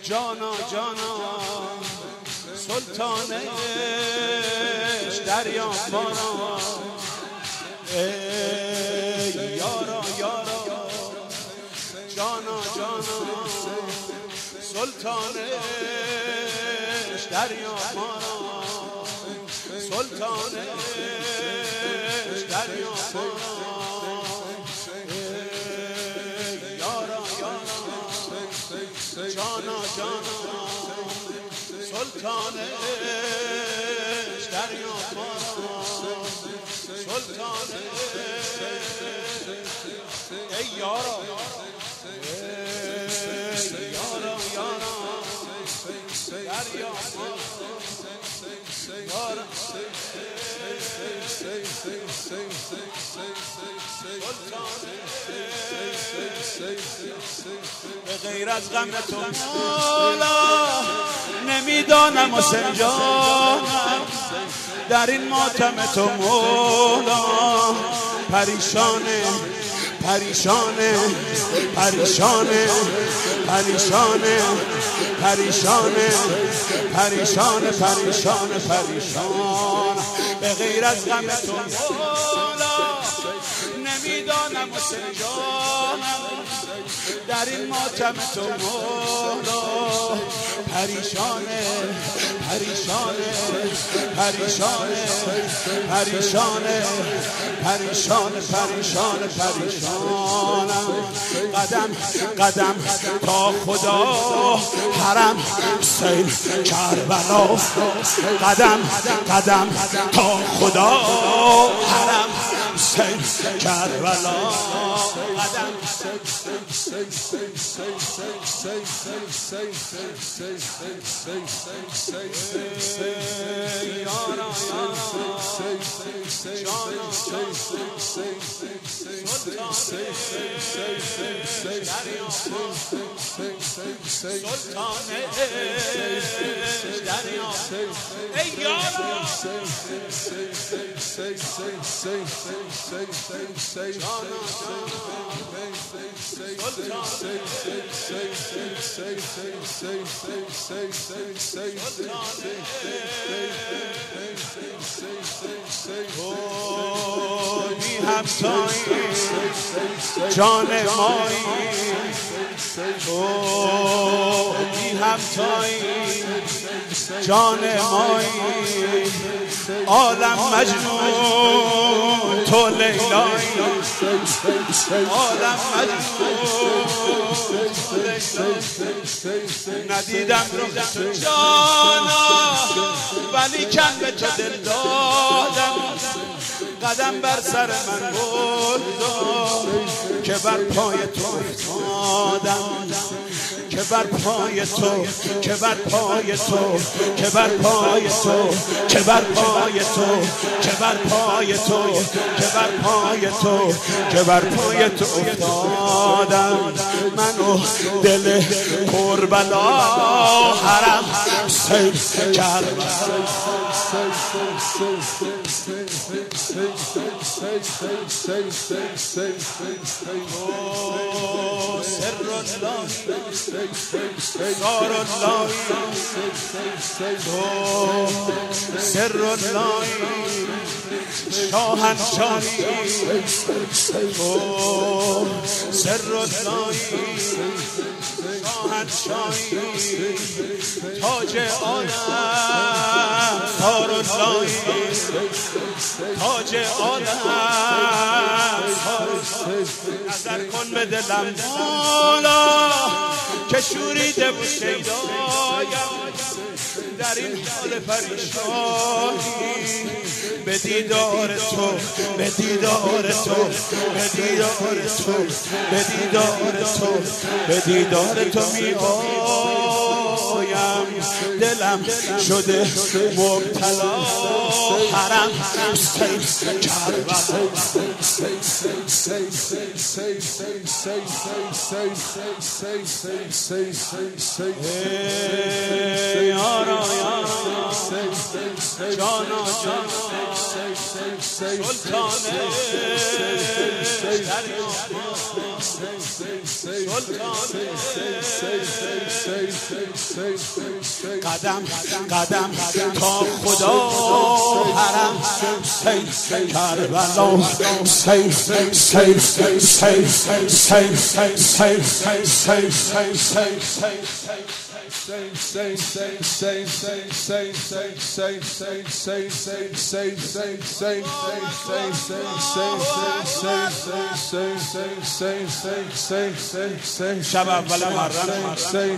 جانا جانا سلطانش دریا بارا ای یارا یارا جانا جانا سلطانش دریا بارا سلطانش دریا بارا یارا یارا جانا جانا سلطانش دریا بارا سلطانش ای یارا یارا یارا دریا یارا به غیر از غم تو مولا نمیدانم حسین جانم در این ماتم تو مولا پریشانه پریشانه پریشانه پریشانه پریشانه پریشانه پریشانه پریشان به غیر از غم تو مولا نمیدانم حسین جانم در این ماتم تو مولا پریشانه پریشانه پریشانه پریشانه پریشانه پریشانه پریشانم قدم قدم تا خدا حرم حسین کربلا قدم قدم تا خدا حرم حسین کربلا قدم یارا بی همتایی جان مایی بی همتایی جان مایی عالم مجنون تو لیلایی عالم مجنون ندیدم روز تو جانا ولی کن به تو دل دادم قدم بر سر من بردم که بر پای تو افتادم که بر پای تو که بر پای تو که بر پای تو که بر پای تو که بر پای تو که بر پای تو که بر پای تو افتادم منو دل کربلا حرم حسین کربلا سر الله سار الله سر الله شاهنشاهی سر الله شاهنشاهی تاج عالم سار الله تاج عالم نظر کن به دلم مولا که شوریده بود شیدایم در این حال پریشانی به دیدار تو به دیدار تو به دیدار تو به دیدار تو به دیدار تو میبایم دلم شده مبتلا حرم حسین کربلا یارا یارا جانا جانا سلطانه دریا قدم قدم تا خدا حرم کربلا شب اول محرم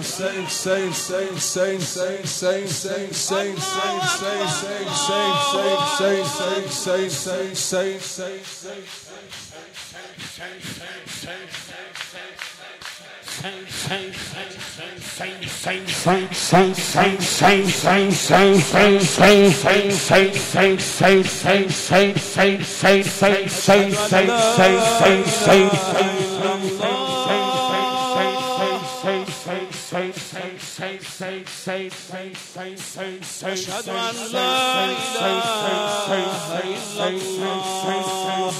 أشهد أن لا إله إلا الله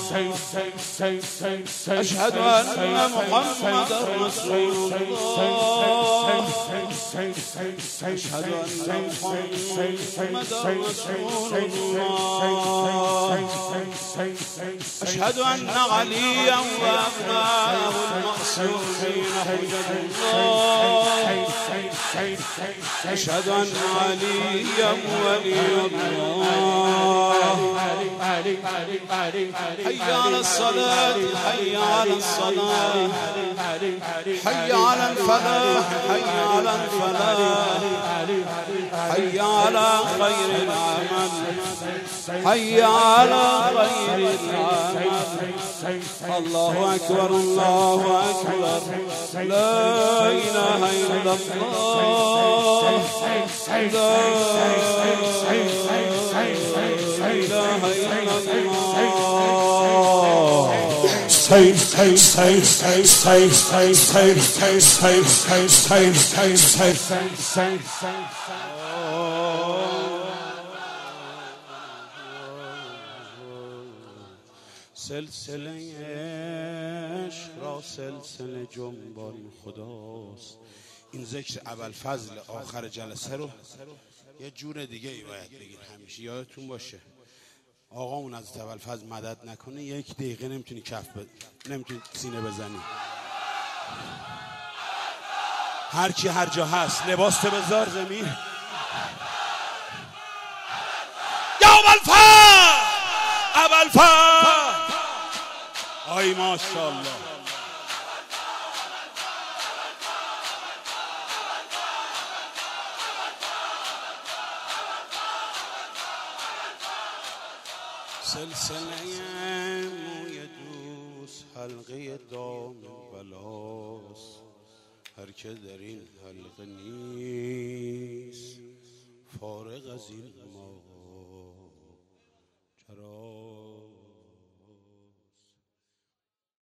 أشهد أن محمد رسول الله أشهد أن محمد رسول الله أشهد أن عليا وأبناءه المعصومين حجة الله أشهد أن عليا ولي الله حي على الصلاة حي على الصلاة حي على الفلاح حي على الفلاح حي على خير العمل حي على خير العمل الله أكبر الله أكبر لا إله إلا الله لا إله إلا سلسله عشق را سلسله جنبان خداست. این ذکر ابوالفضل آخر جلسه رو یه جور دیگه ای باید بگید. همیشه یادتون باشه آقامون از ابوالفضل مدد نکنه 1 دقیقه نمیتونی کف نمیتونی سینه بزنی. هر کی هر جا هست لباس تو بذار زمین. یا ابوالفضل ابوالفضل آی ماشاءالله سلسله موی دوست حلقه دام بلاست. هر که در این حلقه نیست فارغ از این ما